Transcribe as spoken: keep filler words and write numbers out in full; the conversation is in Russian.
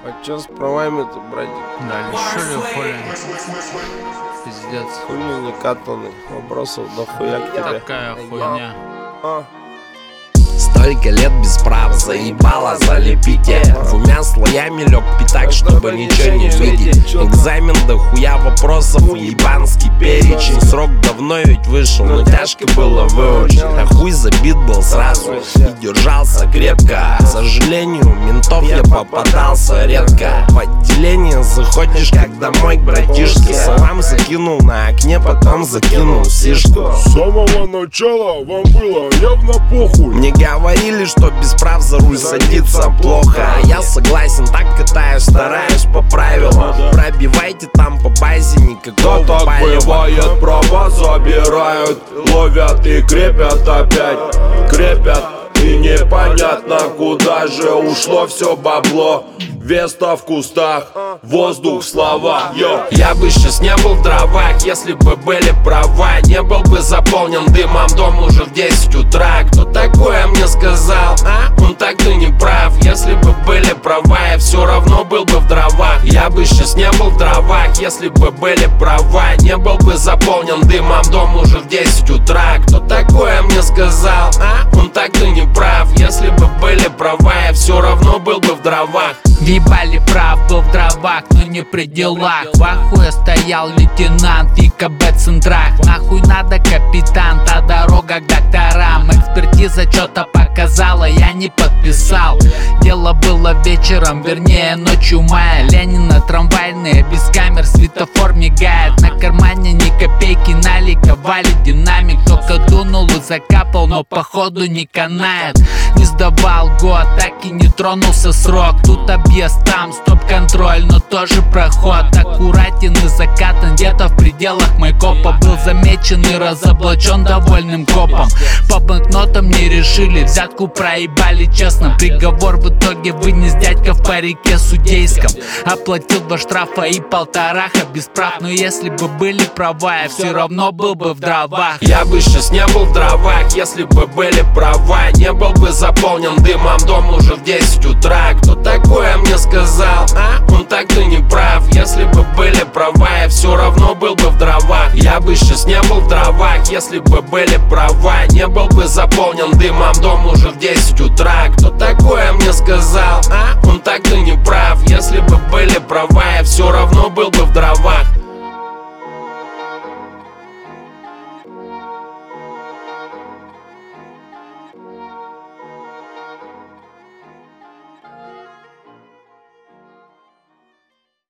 А чё с правами-то, братик? Да, лишили хули. Пиздец. Хули не катаны. Вопросов дохуя к тебе. Такая хуйня. А. Столько лет без прав, заебало залепите. Двумя слоями лег пятак, чтобы ничего не видеть. Экзамен дохуя вопросов, ебанский перечень. Срок давно ведь вышел, но тяжко было выучить. А хуй забит был сразу и держался крепко. К сожалению, ментов я попадался редко. В отделение заходишь, как домой к братишке. Салам закинул на окне, потом закинул сишку. С самого начала вам было явно похуй. Мне говорили, что без прав за руль садиться плохо. А я согласен, так катаюсь, стараюсь по правилам. Пробивайте там по базе, никакого Да так палева. бывает, права забирают, ловят и крепят опять. Крепят и непонятно, куда же ушло все бабло. Веста в кустах, воздух в словах. Йо. Я бы сейчас не был в дровах, если бы были права. Не был бы заполнен дымом дом уже в десять утра. Кто такое мне сказал, а? Он так-то не прав. Если бы были права, я все равно был бы в дровах. Я бы сейчас не был в дровах, если бы были права. Не был бы заполнен дымом дом уже в десять утра. Кто такое мне сказал, а? Он так-то не прав. Если бы были права, я все равно был бы в дровах. Въебали прав, был в дровах, но не при делах. В ахуе стоял лейтенант и КБ центрах. Нахуй надо капитан, та дорога к докторам. Экспертиза что-то показала, я не подписал. Дело было вечером, вернее ночью мая. Ленина трамвайные, без камер, светофор мигает. На кармане ни копейки, наликовали динамик. Только дунул и закапал, но походу не канает. Не сдавал год, так и не тронулся срок. Тут объезд, там стоп-контроль, но тоже проход. Аккуратен и закатан, где-то в пределах майкопа. Был замечен и разоблачен довольным копом. По банкнотам не решили, взятку проебали честно. Приговор в итоге вынес дядька в парике судейском. Оплатил два штрафа и полтораха без прав. Но если бы были права, я все равно был бы в дровах. Я бы сейчас не был в дровах, если бы были права. Не был бы заполнен дымом дом уже в десять утра. Кто такое мне сказал, а? Он так-то не прав. Если бы были права, я все равно был бы в дровах. Я бы сейчас не был в дровах, если бы были права. Не был бы заполнен дымом дом уже в десять утра. Кто так